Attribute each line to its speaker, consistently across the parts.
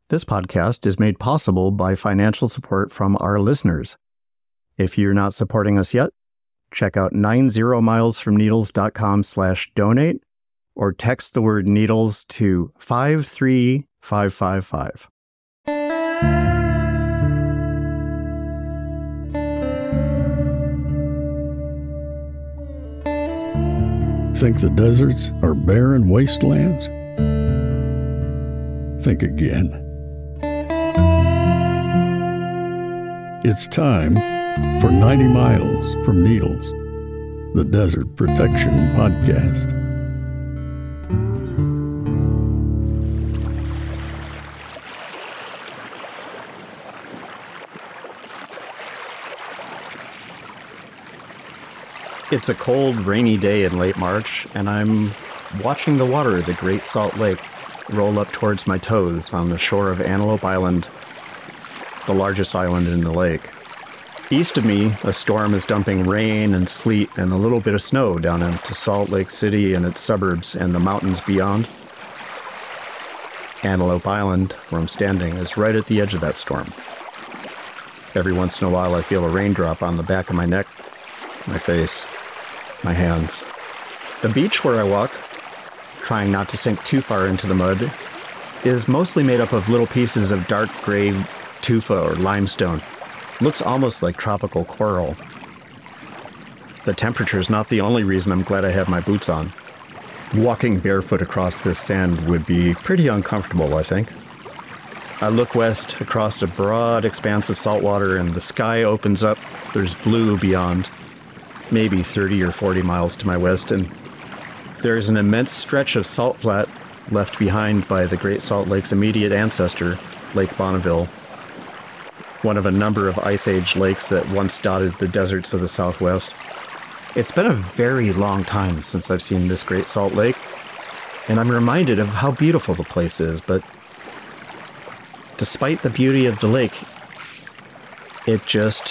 Speaker 1: This podcast is made possible by financial support from our listeners. If you're not supporting us yet, check out 90milesfromneedles.com/donate or text the word needles to 53555.
Speaker 2: Think the deserts are barren wastelands? Think again. It's time for 90 Miles from Needles, the Desert Protection Podcast.
Speaker 1: It's a cold, rainy day in late March, and I'm watching the water of the Great Salt Lake roll up towards my toes on the shore of Antelope Island, the largest island in the lake. East of me, a storm is dumping rain and sleet and a little bit of snow down into Salt Lake City and its suburbs and the mountains beyond. Antelope Island, where I'm standing, is right at the edge of that storm. Every once in a while I feel a raindrop on the back of my neck, my face, my hands. The beach where I walk, trying not to sink too far into the mud, is mostly made up of little pieces of dark gray tufa or limestone. Looks almost like tropical coral. The temperature's not the only reason I'm glad I have my boots on. Walking barefoot across this sand would be pretty uncomfortable, I think. I look west across a broad expanse of salt water and the sky opens up. There's blue beyond, maybe 30 or 40 miles to my west, and there's an immense stretch of salt flat left behind by the Great Salt Lake's immediate ancestor, Lake Bonneville, one of a number of Ice Age lakes that once dotted the deserts of the Southwest. It's been a very long time since I've seen this Great Salt Lake, and I'm reminded of how beautiful the place is, but despite the beauty of the lake, it just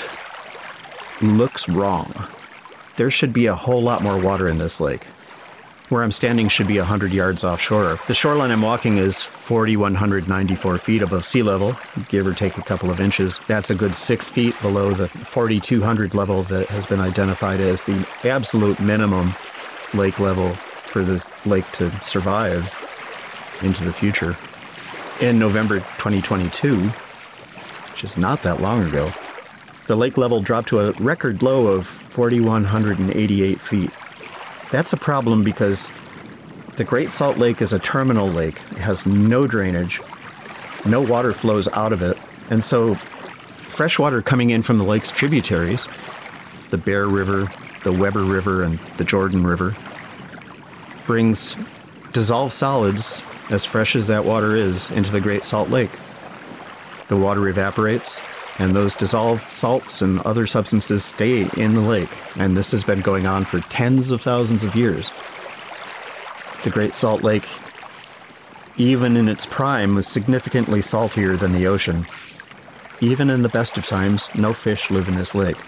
Speaker 1: looks wrong. There should be a whole lot more water in this lake. Where I'm standing should be 100 yards offshore. The shoreline I'm walking is 4,194 feet above sea level, give or take a couple of inches. That's a good 6 feet below the 4,200 level that has been identified as the absolute minimum lake level for the lake to survive into the future. In November 2022, which is not that long ago, the lake level dropped to a record low of 4,188 feet. That's a problem because the Great Salt Lake is a terminal lake. It has no drainage, no water flows out of it, and so fresh water coming in from the lake's tributaries, the Bear River, the Weber River, and the Jordan River, brings dissolved solids, as fresh as that water is, into the Great Salt Lake. The water evaporates, and those dissolved salts and other substances stay in the lake, and this has been going on for tens of thousands of years. The Great Salt Lake, even in its prime, was significantly saltier than the ocean. Even in the best of times, no fish live in this lake.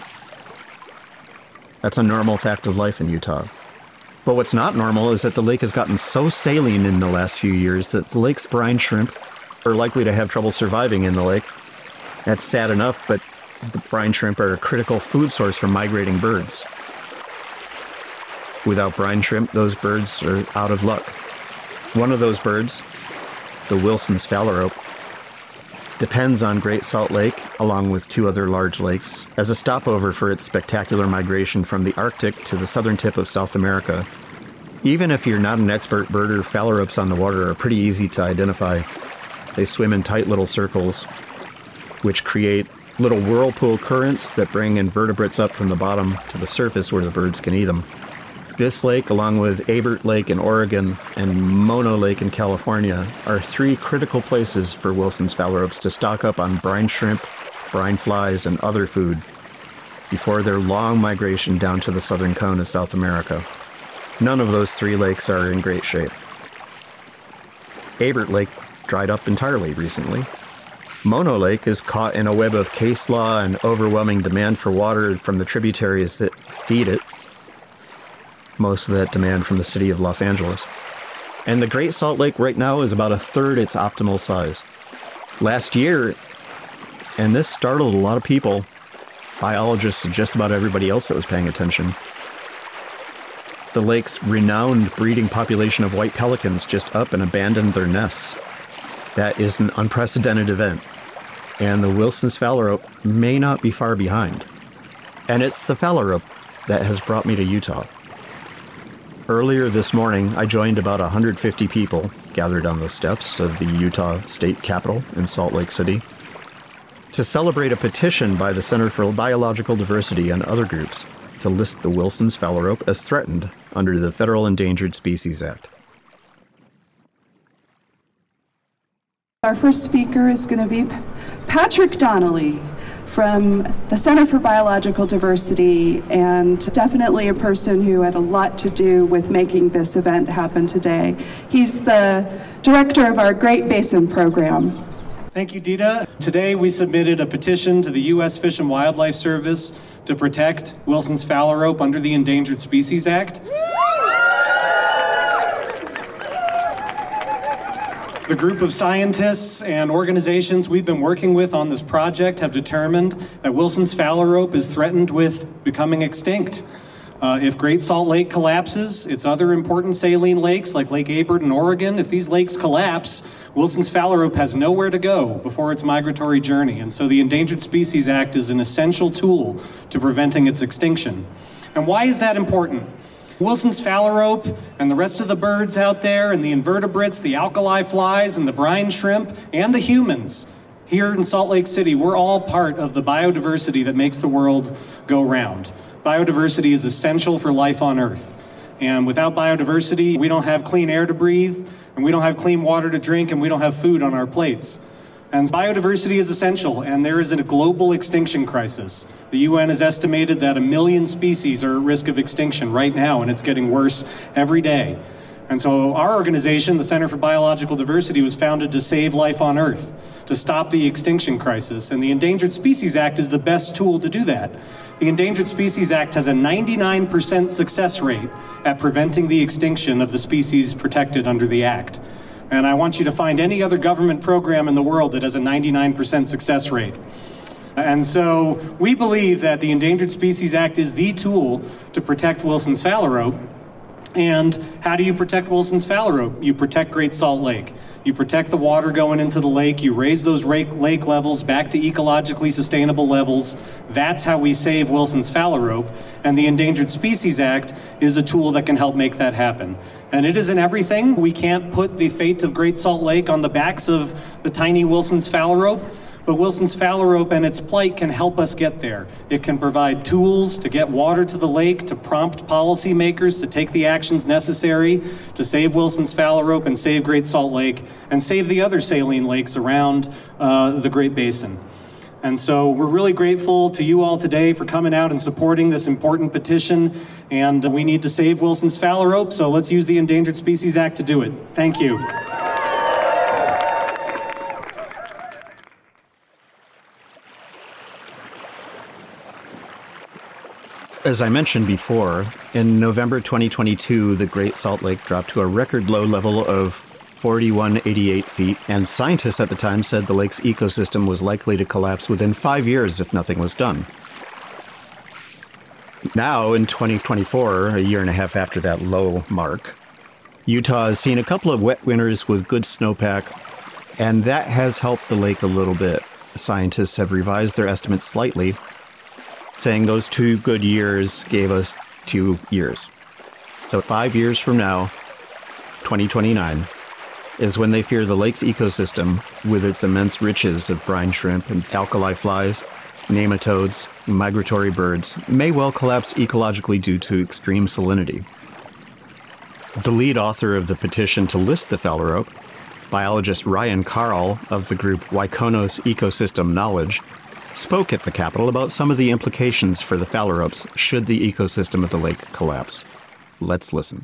Speaker 1: That's a normal fact of life in Utah. But what's not normal is that the lake has gotten so saline in the last few years that the lake's brine shrimp are likely to have trouble surviving in the lake. That's sad enough, but the brine shrimp are a critical food source for migrating birds. Without brine shrimp, those birds are out of luck. One of those birds, the Wilson's phalarope, depends on Great Salt Lake, along with two other large lakes, as a stopover for its spectacular migration from the Arctic to the southern tip of South America. Even if you're not an expert birder, phalaropes on the water are pretty easy to identify. They swim in tight little circles, which create little whirlpool currents that bring invertebrates up from the bottom to the surface where the birds can eat them. This lake, along with Abert Lake in Oregon and Mono Lake in California, are three critical places for Wilson's phalaropes to stock up on brine shrimp, brine flies, and other food before their long migration down to the southern cone of South America. None of those three lakes are in great shape. Abert Lake dried up entirely recently. Mono Lake is caught in a web of case law and overwhelming demand for water from the tributaries that feed it. Most of that demand from the city of Los Angeles. And the Great Salt Lake right now is about a third its optimal size. Last year, and this startled a lot of people, biologists and just about everybody else that was paying attention, the lake's renowned breeding population of white pelicans just up and abandoned their nests. That is an unprecedented event, and the Wilson's phalarope may not be far behind. And it's the phalarope that has brought me to Utah. Earlier this morning, I joined about 150 people gathered on the steps of the Utah State Capitol in Salt Lake City to celebrate a petition by the Center for Biological Diversity and other groups to list the Wilson's phalarope as threatened under the Federal Endangered Species Act.
Speaker 3: Our first speaker is going to be Patrick Donnelly from the Center for Biological Diversity, and definitely a person who had a lot to do with making this event happen today. He's the director of our Great Basin program.
Speaker 4: Thank you, Dita. Today we submitted a petition to the U.S. Fish and Wildlife Service to protect Wilson's phalarope under the Endangered Species Act. The group of scientists and organizations we've been working with on this project have determined that Wilson's phalarope is threatened with becoming extinct. If Great Salt Lake collapses, its other important saline lakes like Lake Abert in Oregon, if these lakes collapse, Wilson's phalarope has nowhere to go before its migratory journey. And so the Endangered Species Act is an essential tool to preventing its extinction. And why is that important? Wilson's phalarope and the rest of the birds out there and the invertebrates, the alkali flies and the brine shrimp and the humans here in Salt Lake City, we're all part of the biodiversity that makes the world go round. Biodiversity is essential for life on Earth. And without biodiversity, we don't have clean air to breathe, and we don't have clean water to drink, and we don't have food on our plates. And biodiversity is essential, and there is a global extinction crisis. The UN has estimated that 1 million species are at risk of extinction right now, and it's getting worse every day. And so our organization, the Center for Biological Diversity, was founded to save life on Earth, to stop the extinction crisis. And the Endangered Species Act is the best tool to do that. The Endangered Species Act has a 99% success rate at preventing the extinction of the species protected under the Act. And I want you to find any other government program in the world that has a 99% success rate. And so we believe that the Endangered Species Act is the tool to protect Wilson's phalarope. And how do you protect Wilson's phalarope? You protect Great Salt Lake. You protect the water going into the lake. You raise those lake levels back to ecologically sustainable levels. That's how we save Wilson's phalarope. And the Endangered Species Act is a tool that can help make that happen. And it isn't everything. We can't put the fate of Great Salt Lake on the backs of the tiny Wilson's phalarope. But Wilson's phalarope and its plight can help us get there. It can provide tools to get water to the lake, to prompt policymakers to take the actions necessary to save Wilson's phalarope and save Great Salt Lake and save the other saline lakes around the Great Basin. And so we're really grateful to you all today for coming out and supporting this important petition. And we need to save Wilson's phalarope, so let's use the Endangered Species Act to do it. Thank you.
Speaker 1: As I mentioned before, in November 2022, the Great Salt Lake dropped to a record low level of 4188 feet, and scientists at the time said the lake's ecosystem was likely to collapse within 5 years if nothing was done. Now, in 2024, a year and a half after that low mark, Utah has seen a couple of wet winters with good snowpack, and that has helped the lake a little bit. Scientists have revised their estimates slightly, saying those 2 good years gave us 2 years. So 5 years from now, 2029, is when they fear the lake's ecosystem, with its immense riches of brine shrimp and alkali flies, nematodes, migratory birds, may well collapse ecologically due to extreme salinity. The lead author of the petition to list the phalarope, biologist Ryan Carl of the group Waikonos Ecosystem Knowledge, spoke at the Capitol about some of the implications for the phalaropes should the ecosystem of the lake collapse. Let's listen.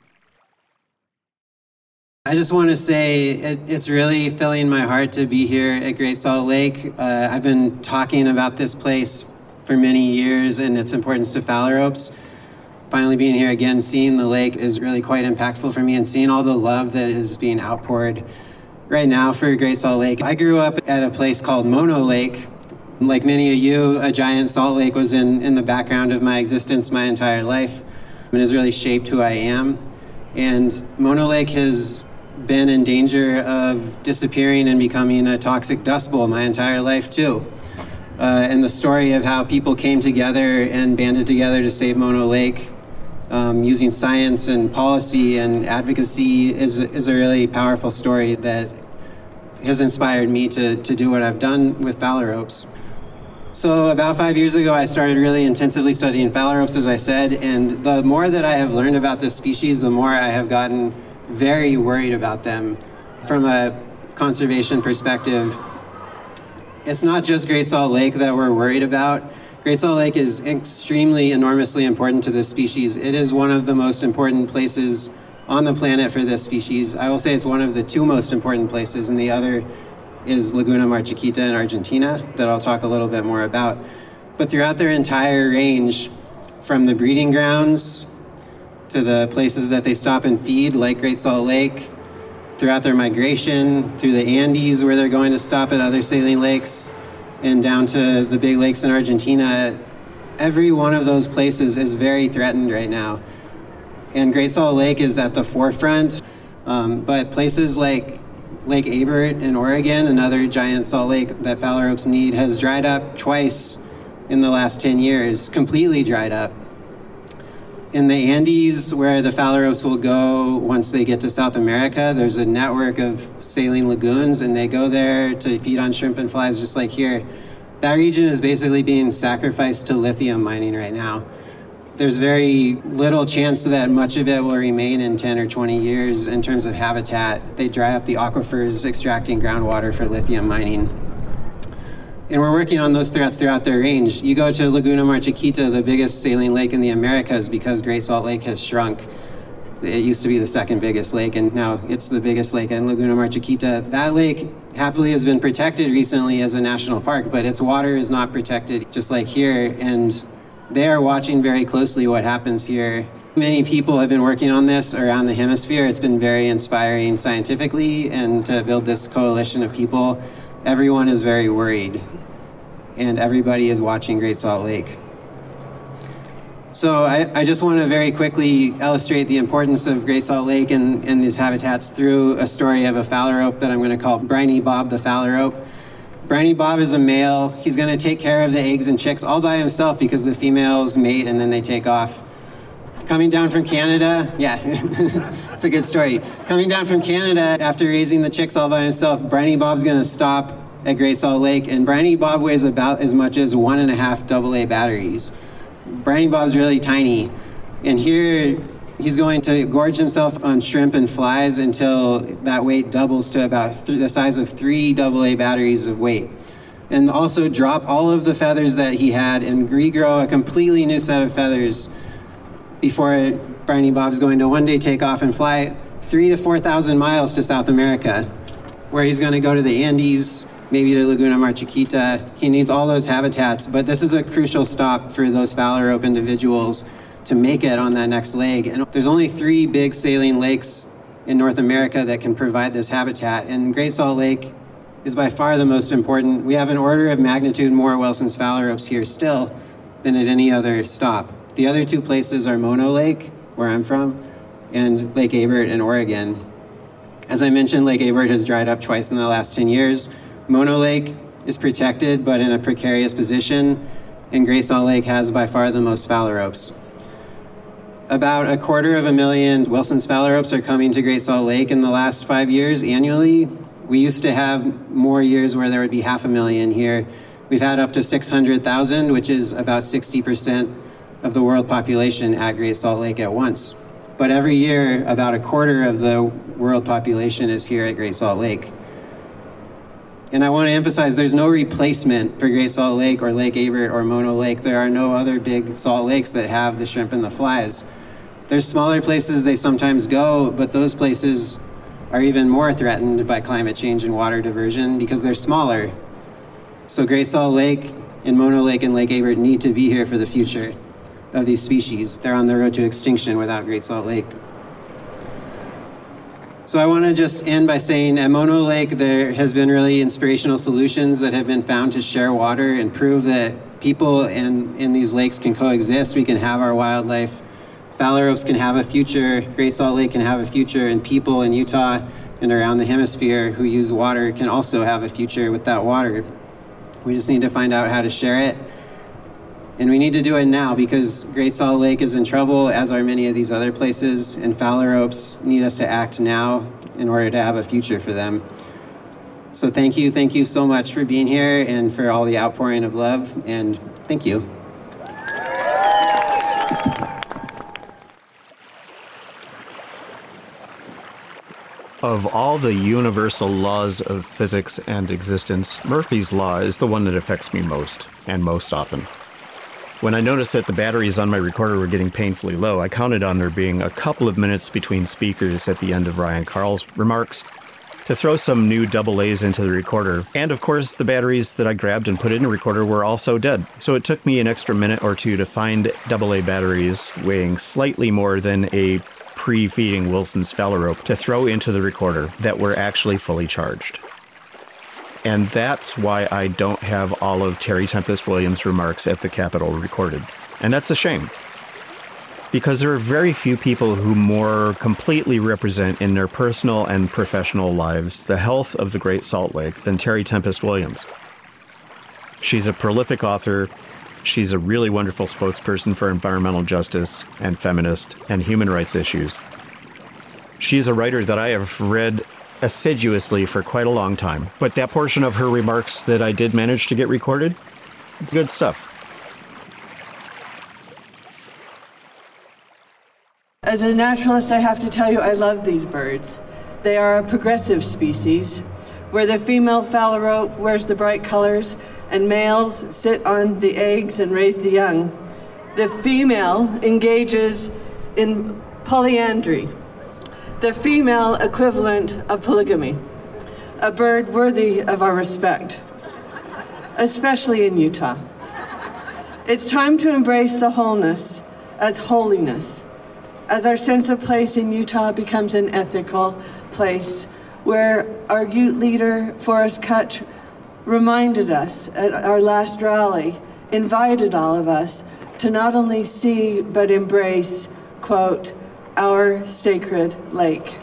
Speaker 5: I just want to say it's really filling my heart to be here at Great Salt Lake. I've been talking about this place for many years and its importance to phalaropes. Finally being here again, seeing the lake is really quite impactful for me, and seeing all the love that is being outpoured right now for Great Salt Lake. I grew up at a place called Mono Lake. Like many of you, a giant salt lake was in the background of my existence my entire life. It has really shaped who I am. And Mono Lake has been in danger of disappearing and becoming a toxic dust bowl my entire life too. And the story of how people came together and banded together to save Mono Lake using science and policy and advocacy is a really powerful story that has inspired me to do what I've done with phalaropes. So about 5 years ago, I started really intensively studying phalaropes, as I said, and the more that I have learned about this species, the more I have gotten very worried about them from a conservation perspective. It's not just Great Salt Lake that we're worried about. Great Salt Lake is extremely, enormously important to this species. It is one of the most important places on the planet for this species. I will say it's one of the two most important places, and the other is Laguna Mar Chiquita in Argentina, that I'll talk a little bit more about. But throughout their entire range, from the breeding grounds to the places that they stop and feed, like Great Salt Lake, throughout their migration, through the Andes where they're going to stop at other saline lakes, and down to the big lakes in Argentina, every one of those places is very threatened right now. And Great Salt Lake is at the forefront, but places like Lake Ebert in Oregon, another giant salt lake that phalaropes need, has dried up twice in the last 10 years, completely dried up. In the Andes, where the phalaropes will go once they get to South America, there's a network of saline lagoons, and they go there to feed on shrimp and flies just like here. That region is basically being sacrificed to lithium mining right now. There's very little chance that much of it will remain in 10 or 20 years in terms of habitat. They dry up the aquifers, extracting groundwater for lithium mining. And we're working on those threats throughout their range. You go to Laguna Mar Chiquita, the biggest saline lake in the Americas, because Great Salt Lake has shrunk. It used to be the second biggest lake, and now it's the biggest lake in Laguna Mar Chiquita. That lake happily has been protected recently as a national park, but its water is not protected, just like here. And they are watching very closely what happens here. Many people have been working on this around the hemisphere. It's been very inspiring scientifically, and to build this coalition of people, everyone is very worried, and everybody is watching Great Salt Lake. So I just want to very quickly illustrate the importance of Great Salt Lake and these habitats through a story of a phalarope that I'm going to call Briny Bob the phalarope. Briny Bob is a male. He's going to take care of the eggs and chicks all by himself because the females mate and then they take off. Coming down from Canada, yeah, it's a good story. Coming down from Canada after raising the chicks all by himself, Briny Bob's going to stop at Great Salt Lake, and Briny Bob weighs about as much as 1.5 AA batteries. Briny Bob's really tiny, and here he's going to gorge himself on shrimp and flies until that weight doubles to about the size of 3 AA batteries of weight. And also drop all of the feathers that he had and regrow a completely new set of feathers before Briny Bob's going to one day take off and fly 3,000 to 4,000 miles to South America, where he's going to go to the Andes, maybe to Laguna Mar Chiquita. He needs all those habitats, but this is a crucial stop for those phalarope individuals to make it on that next leg. And there's only 3 big saline lakes in North America that can provide this habitat, and Great Salt Lake is by far the most important. We have an order of magnitude more Wilson's phalaropes here still than at any other stop. The other 2 places are Mono Lake, where I'm from, and Lake Ebert in Oregon. As I mentioned, Lake Ebert has dried up twice in the last 10 years. Mono Lake is protected, but in a precarious position, and Great Salt Lake has by far the most phalaropes. About 250,000 Wilson's phalaropes are coming to Great Salt Lake in the last 5 years annually. We used to have more years where there would be 500,000 here. We've had up to 600,000, which is about 60% of the world population at Great Salt Lake at once. But every year, about 1/4 of the world population is here at Great Salt Lake. And I want to emphasize there's no replacement for Great Salt Lake or Lake Ebert or Mono Lake. There are no other big salt lakes that have the shrimp and the flies. There's smaller places they sometimes go, but those places are even more threatened by climate change and water diversion because they're smaller. So Great Salt Lake and Mono Lake and Lake Ebert need to be here for the future of these species. They're on the road to extinction without Great Salt Lake. So I want to just end by saying at Mono Lake, there has been really inspirational solutions that have been found to share water and prove that people in these lakes can coexist. We can have our wildlife. Phalaropes can have a future. Great Salt Lake can have a future. And people in Utah and around the hemisphere who use water can also have a future with that water. We just need to find out how to share it. And we need to do it now because Great Salt Lake is in trouble, as are many of these other places, and Phalaropes need us to act now in order to have a future for them. So thank you so much for being here and for all the outpouring of love, and thank you.
Speaker 1: Of all the universal laws of physics and existence, Murphy's Law is the one that affects me most, and most often. When I noticed that the batteries on my recorder were getting painfully low, I counted on there being a couple of minutes between speakers at the end of Ryan Carl's remarks to throw some new AA's into the recorder. And of course, the batteries that I grabbed and put in the recorder were also dead. So it took me an extra minute or two to find AA batteries weighing slightly more than a pre-feeding Wilson's Phalarope to throw into the recorder that were actually fully charged. And that's why I don't have all of Terry Tempest Williams' remarks at the Capitol recorded. And that's a shame. Because there are very few people who more completely represent in their personal and professional lives the health of the Great Salt Lake than Terry Tempest Williams. She's a prolific author. She's a really wonderful spokesperson for environmental justice and feminist and human rights issues. She's a writer that I have read assiduously for quite a long time, but that portion of her remarks that I did manage to get recorded, good stuff.
Speaker 6: As a naturalist, I have to tell you I love these birds. They are a progressive species, where the female phalarope wears the bright colors and males sit on the eggs and raise the young. The female engages in polyandry, the female equivalent of polygamy, a bird worthy of our respect, especially in Utah. It's time to embrace the wholeness as holiness, as our sense of place in Utah becomes an ethical place, where our Ute leader, Forrest Kutch, reminded us at our last rally, invited all of us to not only see but embrace, quote, our sacred lake.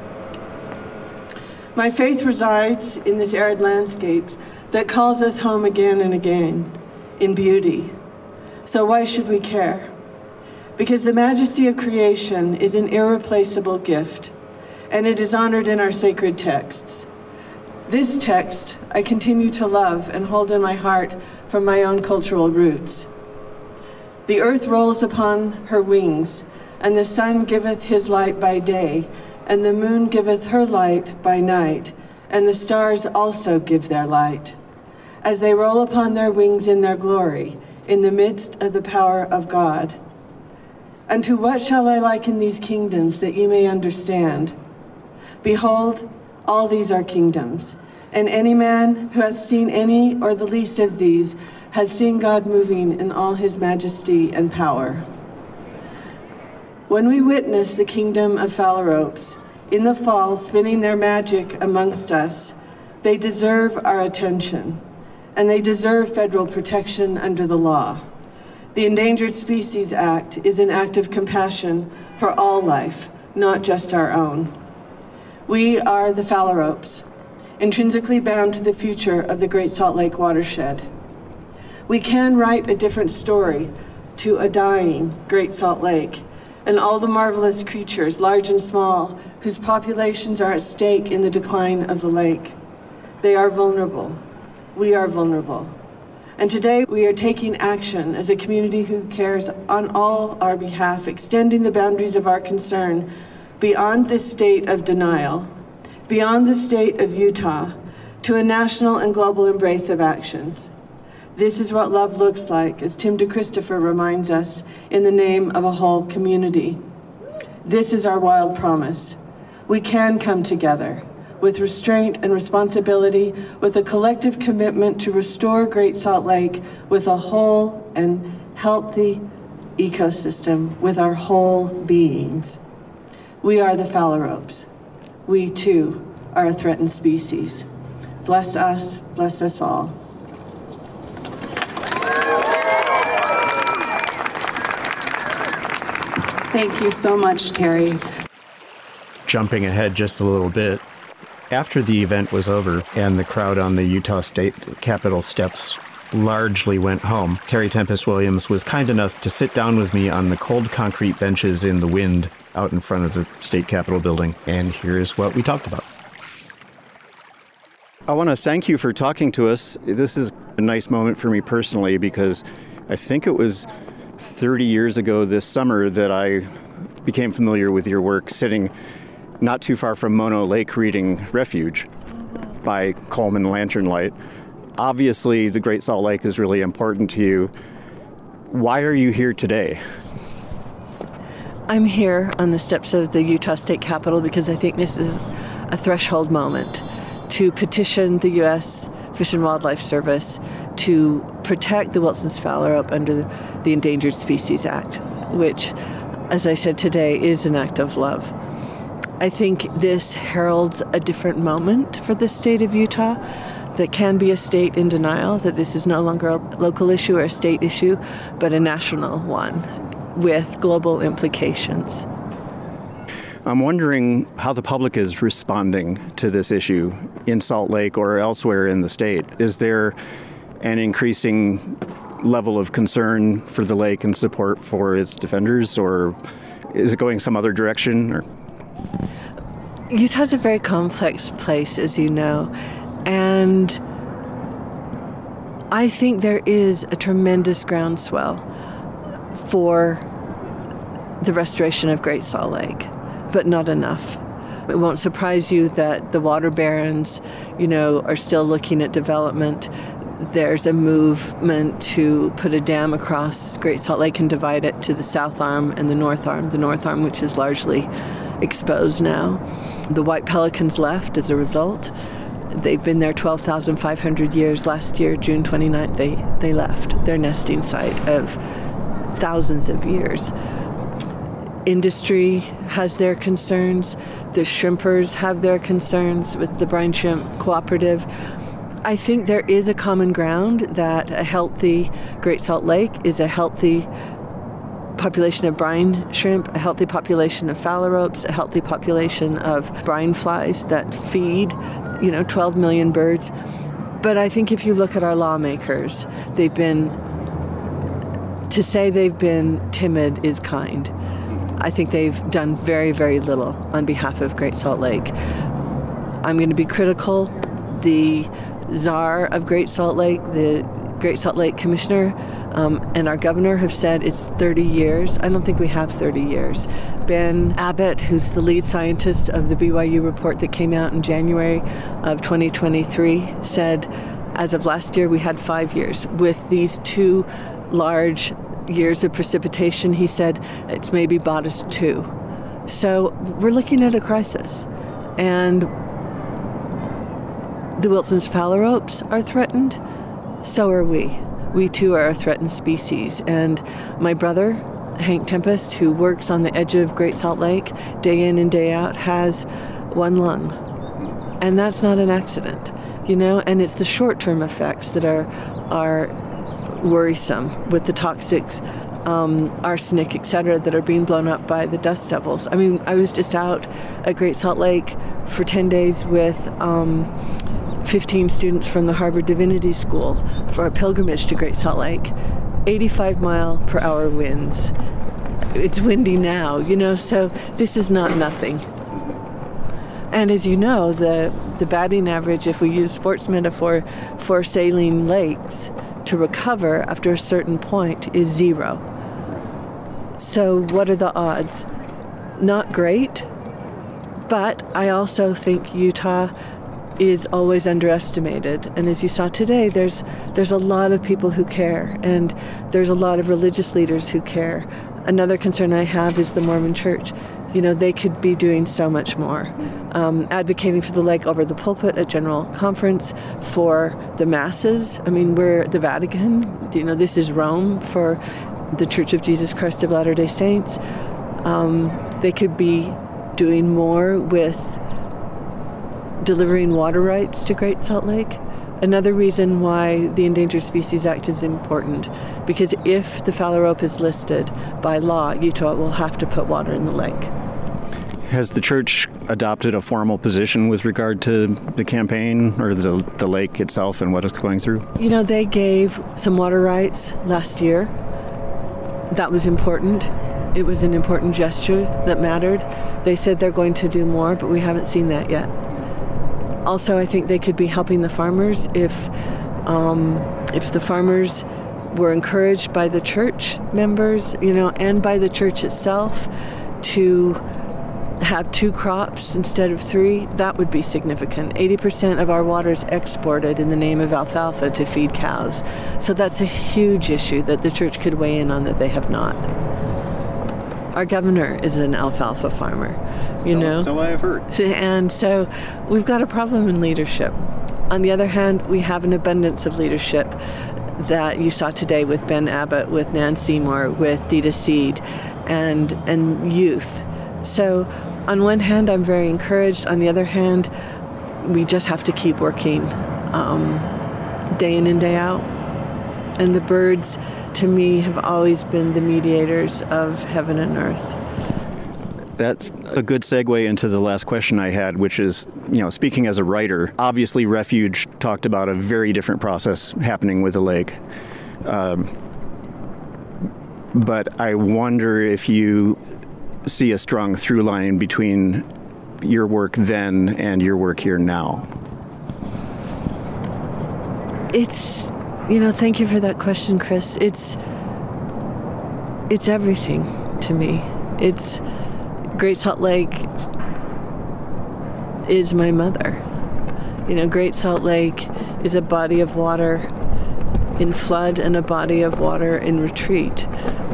Speaker 6: My faith resides in this arid landscape that calls us home again and again in beauty. So why should we care? Because the majesty of creation is an irreplaceable gift, and it is honored in our sacred texts. This text I continue to love and hold in my heart from my own cultural roots. The earth rolls upon her wings, and the sun giveth his light by day, and the moon giveth her light by night, and the stars also give their light, as they roll upon their wings in their glory, in the midst of the power of God. Unto what shall I liken these kingdoms, that ye may understand? Behold, all these are kingdoms, and any man who hath seen any or the least of these has seen God moving in all his majesty and power. When we witness the kingdom of Phalaropes in the fall spinning their magic amongst us, they deserve our attention, and they deserve federal protection under the law. The Endangered Species Act is an act of compassion for all life, not just our own. We are the Phalaropes, intrinsically bound to the future of the Great Salt Lake watershed. We can write a different story to a dying Great Salt Lake and all the marvelous creatures, large and small, whose populations are at stake in the decline of the lake. They are vulnerable. We are vulnerable. And today we are taking action as a community who cares on all our behalf, extending the boundaries of our concern beyond this state of denial, beyond the state of Utah, to a national and global embrace of actions. This is what love looks like, as Tim DeChristopher reminds us, in the name of a whole community. This is our wild promise. We can come together with restraint and responsibility, with a collective commitment to restore Great Salt Lake with a whole and healthy ecosystem with our whole beings. We are the Phalaropes. we too are a threatened species. Bless us all.
Speaker 3: Thank you so much, Terry.
Speaker 1: Jumping ahead just a little bit, after the event was over and the crowd on the Utah State Capitol steps largely went home, Terry Tempest Williams was kind enough to sit down with me on the cold concrete benches in the wind out in front of the State Capitol building, and here's what we talked about. I want to thank you for talking to us. This is a nice moment for me personally because I think it was 30 years ago this summer that I became familiar with your work sitting not too far from Mono Lake reading Refuge by Coleman Lantern Light. Obviously, the Great Salt Lake is really important to you. Why are you here today?
Speaker 6: I'm here on the steps of the Utah State Capitol because I think this is a threshold moment to petition the U.S. Fish and Wildlife Service to protect the Wilson's phalarope under the Endangered Species Act, which, as I said today, is an act of love. I think this heralds a different moment for the state of Utah that can be a state in denial, that this is no longer a local issue or a state issue, but a national one with global implications.
Speaker 1: I'm wondering how the public is responding to this issue in Salt Lake or elsewhere in the state. Is there an increasing level of concern for the lake and support for its defenders, or is it going some other direction? Or?
Speaker 6: Utah's a very complex place, as you know, and I think there is a tremendous groundswell for the restoration of Great Salt Lake, but not enough. It won't surprise you that the water barons, are still looking at development. There's a movement to put a dam across Great Salt Lake and divide it to the south arm and the north arm, which is largely exposed now. The white pelicans left as a result. They've been there 12,500 years. Last year, June 29th, they left their nesting site of thousands of years. Industry has their concerns. The shrimpers have their concerns with the Brine Shrimp Cooperative. I think there is a common ground that a healthy Great Salt Lake is a healthy population of brine shrimp, a healthy population of phalaropes, a healthy population of brine flies that feed, 12 million birds. But I think if you look at our lawmakers, to say they've been timid is kind. I think they've done very, very little on behalf of Great Salt Lake. I'm going to be critical. The czar of Great Salt Lake, the Great Salt Lake Commissioner, and our governor have said it's 30 years. I don't think we have 30 years. Ben Abbott, who's the lead scientist of the BYU report that came out in January of 2023, said as of last year we had 5 years. With these 2 large years of precipitation, he said it's maybe bought us 2. So we're looking at a crisis. And the Wilson's phalaropes are threatened. So are we. We too are a threatened species. And my brother, Hank Tempest, who works on the edge of Great Salt Lake day in and day out, has 1 lung. And that's not an accident, and it's the short-term effects that are worrisome with the toxics, arsenic, etc., that are being blown up by the dust devils. I mean, I was just out at Great Salt Lake for 10 days with 15 students from the Harvard Divinity School for a pilgrimage to Great Salt Lake. 85-mile-per-hour winds. It's windy now, so this is not nothing. And as you know, the batting average, if we use sports metaphor, for saline lakes to recover after a certain point is 0. So what are the odds? Not great, but I also think Utah is always underestimated. And as you saw today, there's a lot of people who care, and there's a lot of religious leaders who care. Another concern I have is the Mormon Church. They could be doing so much more. Advocating for the lake over the pulpit at General Conference, for the masses. I mean, we're the Vatican. This is Rome for the Church of Jesus Christ of Latter-day Saints. They could be doing more with delivering water rights to Great Salt Lake. Another reason why the Endangered Species Act is important, because if the phalarope is listed by law, Utah will have to put water in the lake.
Speaker 1: Has the church adopted a formal position with regard to the campaign or the lake itself and what it's going through?
Speaker 6: You know, they gave some water rights last year. That was important. It was an important gesture that mattered. They said they're going to do more, but we haven't seen that yet. Also, I think they could be helping the farmers if the farmers were encouraged by the church members, you know, and by the church itself to have 2 crops instead of 3, that would be significant. 80% of our water is exported in the name of alfalfa to feed cows. So that's a huge issue that the church could weigh in on that they have not. Our governor is an alfalfa farmer, you know.
Speaker 1: So I have heard.
Speaker 6: And so we've got a problem in leadership. On the other hand, we have an abundance of leadership that you saw today with Ben Abbott, with Nan Seymour, with Dita Seed, and youth. So on one hand, I'm very encouraged. On the other hand, we just have to keep working day in and day out. And the birds, to me, have always been the mediators of heaven and earth.
Speaker 1: That's a good segue into the last question I had, which is, you know, speaking as a writer, obviously Refuge talked about a very different process happening with the lake. But I wonder if you see a strong through line between your work then and your work here now.
Speaker 6: It's, you know, thank you for that question, Chris. It's everything to me. It's Great Salt Lake is my mother. You know, Great Salt Lake is a body of water in flood and a body of water in retreat.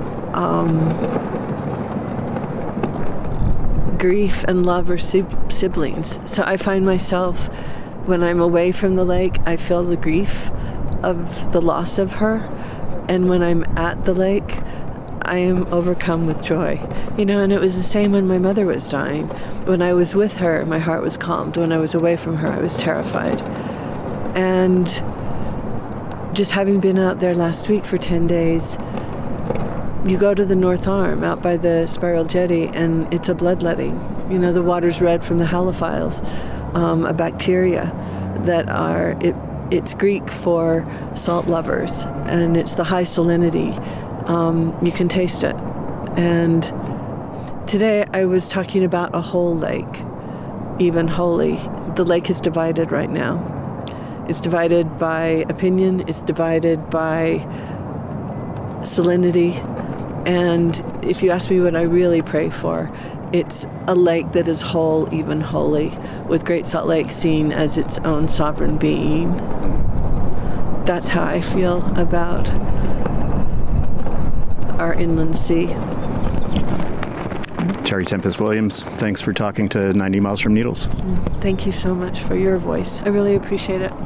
Speaker 6: Grief and love are siblings. So I find myself, when I'm away from the lake, I feel the grief of the loss of her. And when I'm at the lake, I am overcome with joy. You know, and it was the same when my mother was dying. When I was with her, my heart was calmed. When I was away from her, I was terrified. And just having been out there last week for 10 days, you go to the North Arm out by the Spiral Jetty and it's a bloodletting. You know, the water's red from the halophiles, a bacteria that are, it's Greek for salt lovers, and it's the high salinity. You can taste it. And today I was talking about a whole lake, even holy. The lake is divided right now. It's divided by opinion, it's divided by salinity. And if you ask me what I really pray for, it's a lake that is whole, even holy, with Great Salt Lake seen as its own sovereign being. That's how I feel about our inland sea.
Speaker 1: Terry Tempest Williams, thanks for talking to 90 Miles from Needles.
Speaker 6: Thank you so much for your voice. I really appreciate it.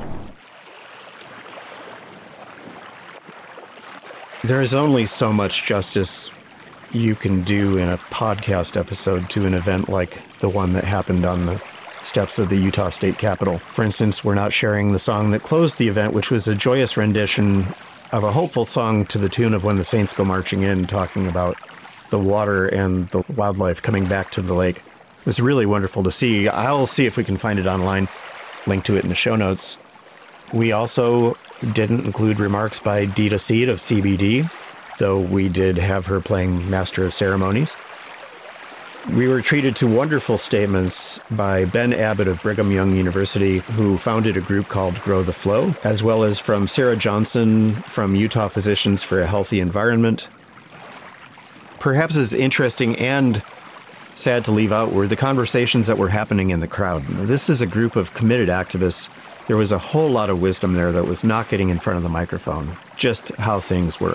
Speaker 1: There is only so much justice you can do in a podcast episode to an event like the one that happened on the steps of the Utah State Capitol. For instance, we're not sharing the song that closed the event, which was a joyous rendition of a hopeful song to the tune of When the Saints Go Marching In, talking about the water and the wildlife coming back to the lake. It was really wonderful to see. I'll see if we can find it online, link to it in the show notes. We also didn't include remarks by Dita Seed of CBD, though we did have her playing Master of Ceremonies. We were treated to wonderful statements by Ben Abbott of Brigham Young University, who founded a group called Grow the Flow, as well as from Sarah Johnson from Utah Physicians for a Healthy Environment. Perhaps as interesting and sad to leave out were the conversations that were happening in the crowd. This is a group of committed activists. There was a whole lot of wisdom there that was not getting in front of the microphone, just how things work.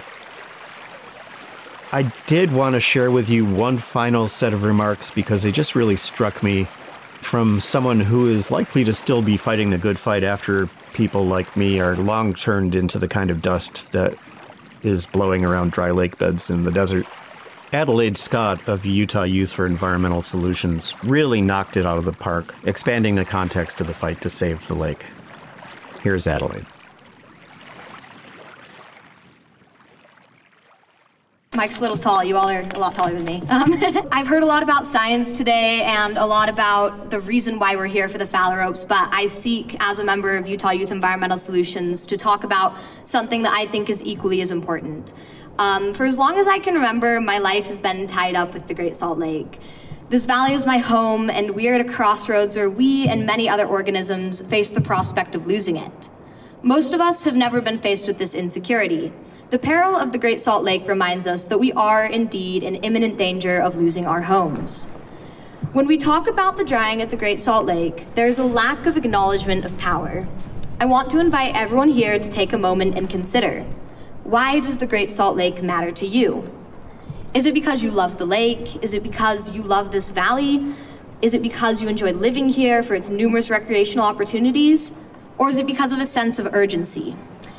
Speaker 1: I did want to share with you one final set of remarks because they just really struck me from someone who is likely to still be fighting the good fight after people like me are long turned into the kind of dust that is blowing around dry lake beds in the desert. Adelaide Scott of Utah Youth for Environmental Solutions really knocked it out of the park, expanding the context of the fight to save the lake. Here's Adelaide.
Speaker 7: Mike's a little tall. You all are a lot taller than me. I've heard a lot about science today and a lot about the reason why we're here for the phalaropes, but I seek, as a member of Utah Youth Environmental Solutions, to talk about something that I think is equally as important. For as long as I can remember, my life has been tied up with the Great Salt Lake. This valley is my home, and we are at a crossroads where we and many other organisms face the prospect of losing it. Most of us have never been faced with this insecurity. The peril of the Great Salt Lake reminds us that we are indeed in imminent danger of losing our homes. When we talk about the drying at the Great Salt Lake, there's a lack of acknowledgement of power. I want to invite everyone here to take a moment and consider, why does the Great Salt Lake matter to you? Is it because you love the lake? Is it because you love this valley? Is it because you enjoy living here for its numerous recreational opportunities? Or is it because of a sense of urgency?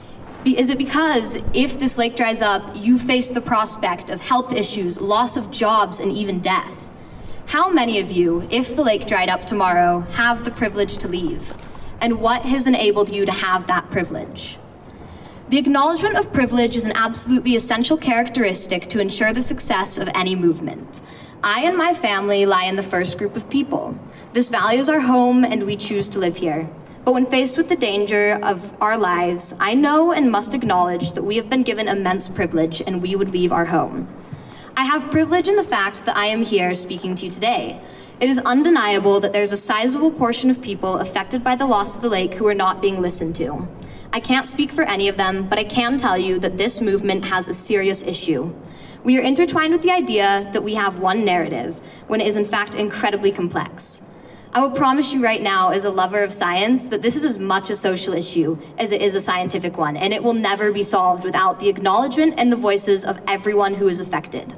Speaker 7: Is it because if this lake dries up, you face the prospect of health issues, loss of jobs, and even death? How many of you, if the lake dried up tomorrow, have the privilege to leave? And what has enabled you to have that privilege? The acknowledgement of privilege is an absolutely essential characteristic to ensure the success of any movement. I and my family lie in the first group of people. This valley is our home, and we choose to live here. But when faced with the danger of our lives, I know and must acknowledge that we have been given immense privilege and we would leave our home. I have privilege in the fact that I am here speaking to you today. It is undeniable that there's a sizable portion of people affected by the loss of the lake who are not being listened to. I can't speak for any of them, but I can tell you that this movement has a serious issue. We are intertwined with the idea that we have one narrative, when it is in fact incredibly complex. I will promise you right now, as a lover of science, that this is as much a social issue as it is a scientific one, and it will never be solved without the acknowledgement and the voices of everyone who is affected.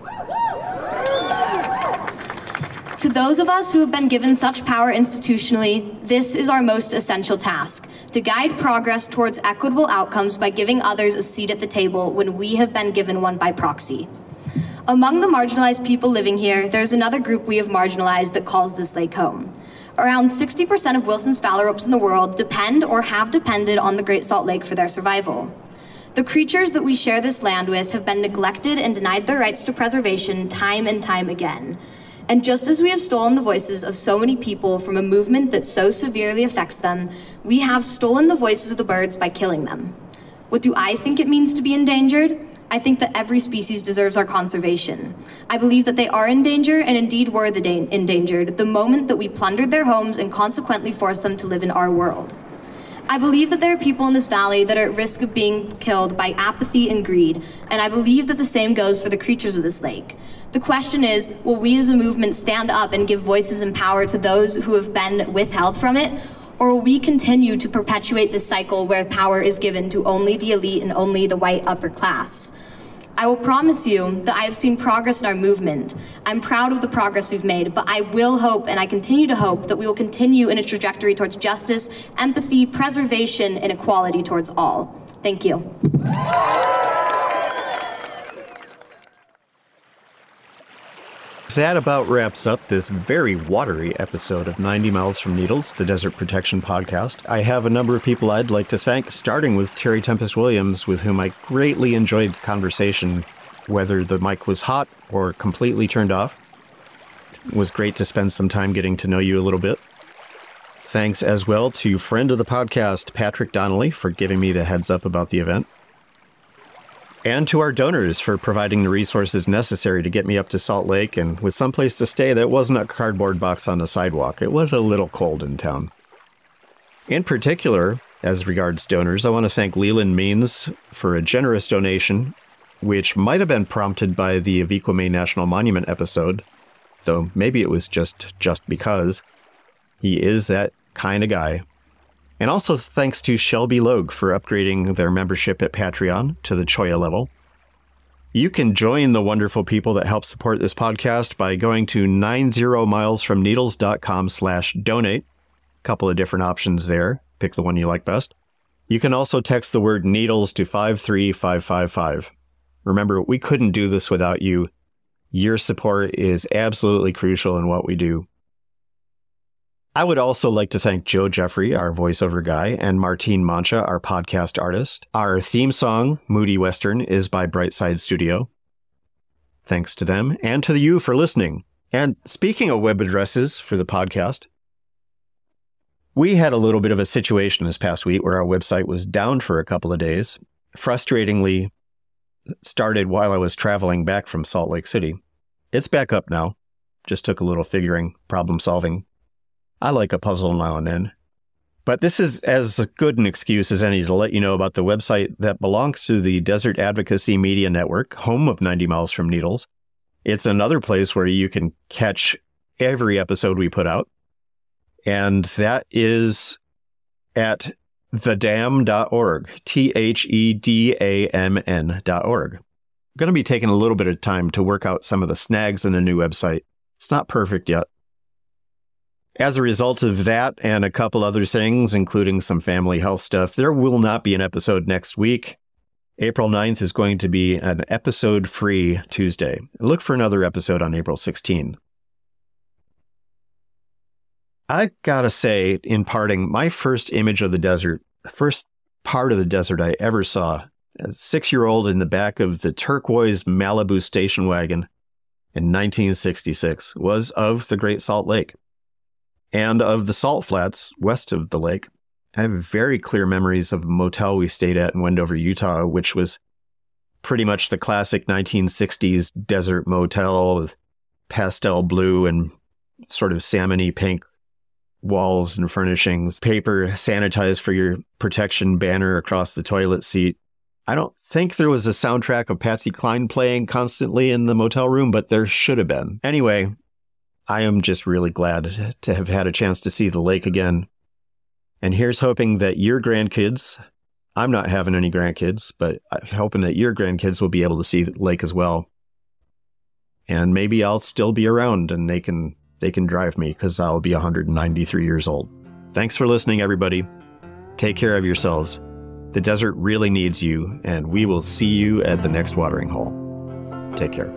Speaker 7: To those of us who have been given such power institutionally, this is our most essential task, to guide progress towards equitable outcomes by giving others a seat at the table when we have been given one by proxy. Among the marginalized people living here, there's another group we have marginalized that calls this lake home. Around 60% of Wilson's phalaropes in the world depend or have depended on the Great Salt Lake for their survival. The creatures that we share this land with have been neglected and denied their rights to preservation time and time again. And just as we have stolen the voices of so many people from a movement that so severely affects them, we have stolen the voices of the birds by killing them. What do I think it means to be endangered? I think that every species deserves our conservation. I believe that they are in danger and indeed were endangered the moment that we plundered their homes and consequently forced them to live in our world. I believe that there are people in this valley that are at risk of being killed by apathy and greed, and I believe that the same goes for the creatures of this lake. The question is, will we as a movement stand up and give voices and power to those who have been withheld from it? Or will we continue to perpetuate this cycle where power is given to only the elite and only the white upper class? I will promise you that I have seen progress in our movement. I'm proud of the progress we've made, but I will hope, and I continue to hope, that we will continue in a trajectory towards justice, empathy, preservation, and equality towards all. Thank you.
Speaker 1: That about wraps up this very watery episode of 90 Miles from Needles, the Desert Protection Podcast. I have a number of people I'd like to thank, starting with Terry Tempest Williams, with whom I greatly enjoyed conversation, whether the mic was hot or completely turned off. It was great to spend some time getting to know you a little bit. Thanks as well to friend of the podcast, Patrick Donnelly, for giving me the heads up about the event. And to our donors for providing the resources necessary to get me up to Salt Lake and with some place to stay that wasn't a cardboard box on the sidewalk. It was a little cold in town. In particular, as regards donors, I want to thank Leland Means for a generous donation, which might have been prompted by the Aviquame National Monument episode, though maybe it was just because. He is that kind of guy. And also thanks to Shelby Logue for upgrading their membership at Patreon to the Choya level. You can join the wonderful people that help support this podcast by going to 90milesfromneedles.com/donate. A couple of different options there. Pick the one you like best. You can also text the word needles to 53555. Remember, we couldn't do this without you. Your support is absolutely crucial in what we do. I would also like to thank Joe Jeffrey, our voiceover guy, and Martine Mancha, our podcast artist. Our theme song, Moody Western, is by Brightside Studio. Thanks to them and to you for listening. And speaking of web addresses for the podcast, we had a little bit of a situation this past week where our website was down for a couple of days. Frustratingly, started while I was traveling back from Salt Lake City. It's back up now. Just took a little figuring, problem solving. I like a puzzle now and then. But this is as good an excuse as any to let you know about the website that belongs to the Desert Advocacy Media Network, home of 90 Miles from Needles. It's another place where you can catch every episode we put out. And that is at thedamn.org, thedamn.org. I'm going to be taking a little bit of time to work out some of the snags in the new website. It's not perfect yet. As a result of that and a couple other things, including some family health stuff, there will not be an episode next week. April 9th is going to be an episode-free Tuesday. Look for another episode on April 16th. I gotta say, in parting, my first image of the desert, the first part of the desert I ever saw, as a 6-year-old in the back of the turquoise Malibu station wagon in 1966, was of the Great Salt Lake and of the salt flats west of the lake. I have very clear memories of a motel we stayed at in Wendover, Utah, which was pretty much the classic 1960s desert motel with pastel blue and sort of salmon-y pink walls and furnishings, paper sanitized for your protection banner across the toilet seat. I don't think there was a soundtrack of Patsy Cline playing constantly in the motel room, but there should have been. Anyway, I am just really glad to have had a chance to see the lake again. And here's hoping that your grandkids, I'm not having any grandkids, but I'm hoping that your grandkids will be able to see the lake as well. And maybe I'll still be around and they can drive me because I'll be 193 years old. Thanks for listening, everybody. Take care of yourselves. The desert really needs you, and we will see you at the next watering hole. Take care.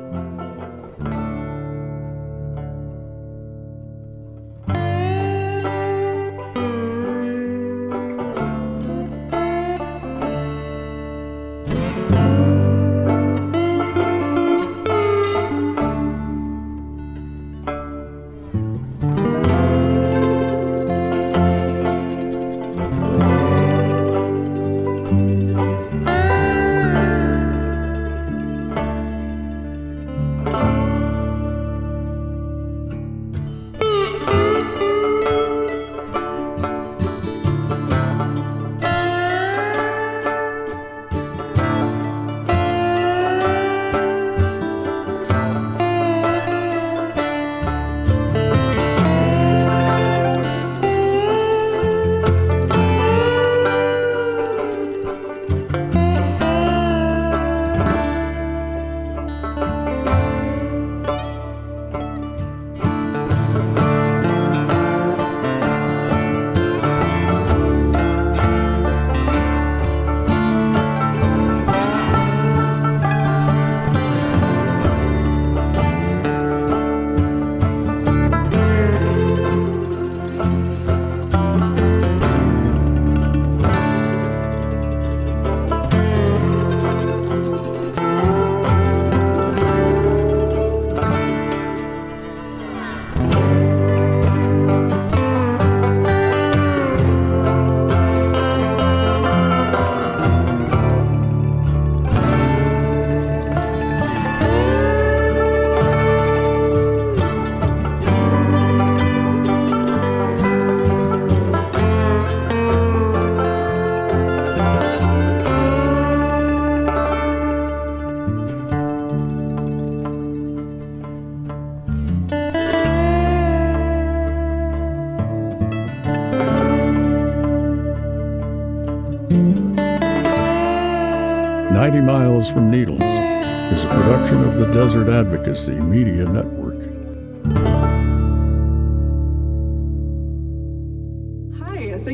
Speaker 2: "90 Miles from Needles" is a production of the Desert Advocacy Media Network.
Speaker 3: Hi, thank you so much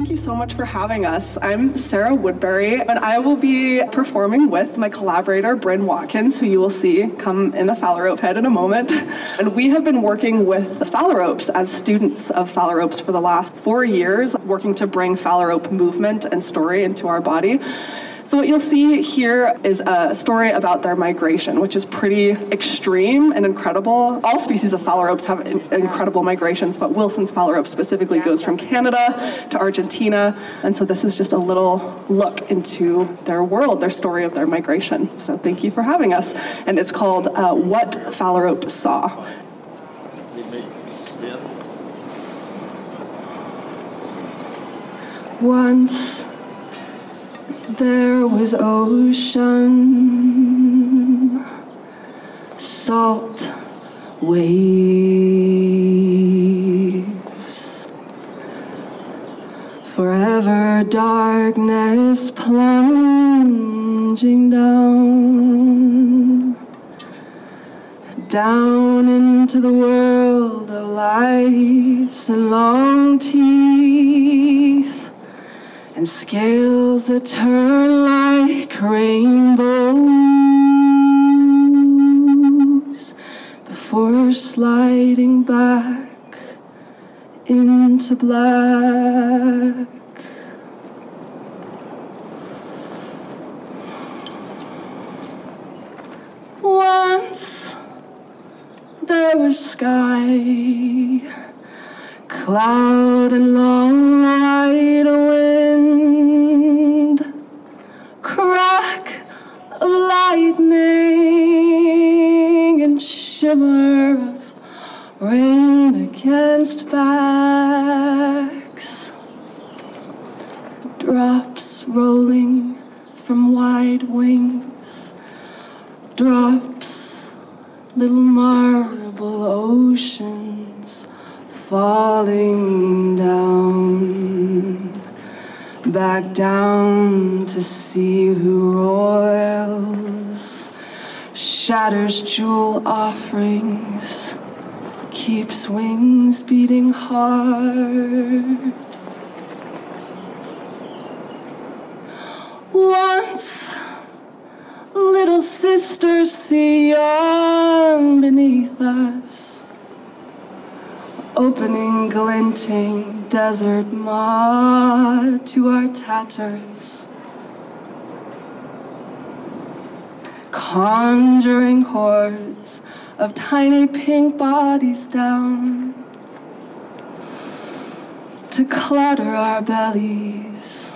Speaker 8: much for having us. I'm Sarah Woodbury, and I will be performing with my collaborator, Bryn Watkins, who you will see come in a Phalarope head in a moment. And we have been working with the Phalaropes as students of Phalaropes for the last 4 years, working to bring Phalarope movement and story into our body. So what you'll see here is a story about their migration, which is pretty extreme and incredible. All species of Phalaropes have incredible migrations, but Wilson's Phalarope specifically goes from Canada to Argentina. And so this is just a little look into their world, their story of their migration. So thank you for having us. And it's called What Phalarope Saw. Once there was ocean, salt waves, forever darkness plunging down, down into the world of lights and long teeth, and scales that turn like rainbows before sliding back into black. Once there was sky, cloud and long white wind, crack of lightning and shimmer of rain against backs, drops rolling from wide wings, drops, little marble oceans falling down, back down to see who roils, shatters jewel offerings, keeps wings beating hard. Once, little sister, see yawn beneath us, opening, glinting desert mud to our tatters, conjuring hordes of tiny pink bodies down to clutter our bellies,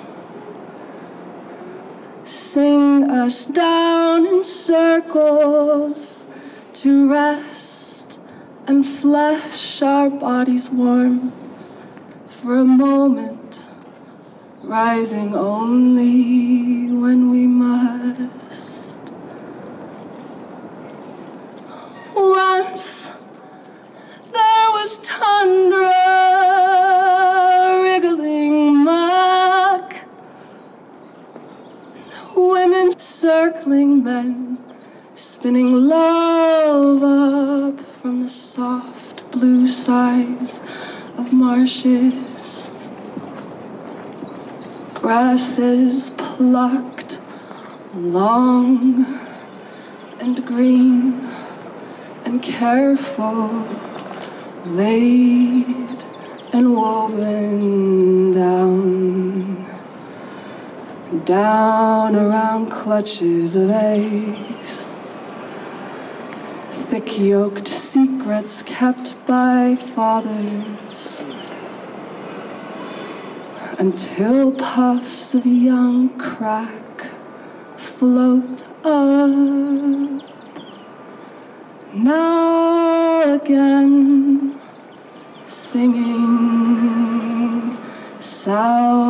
Speaker 8: sing us down in circles to rest and flesh our bodies warm for a moment, rising only when we must. Once there was tundra, wriggling muck, women circling men, spinning love up from the soft blue sides of marshes, grasses plucked long and green and careful, laid and woven down around clutches of eggs, thick-yoked secrets kept by fathers, until puffs of young crack float up. Now again, singing south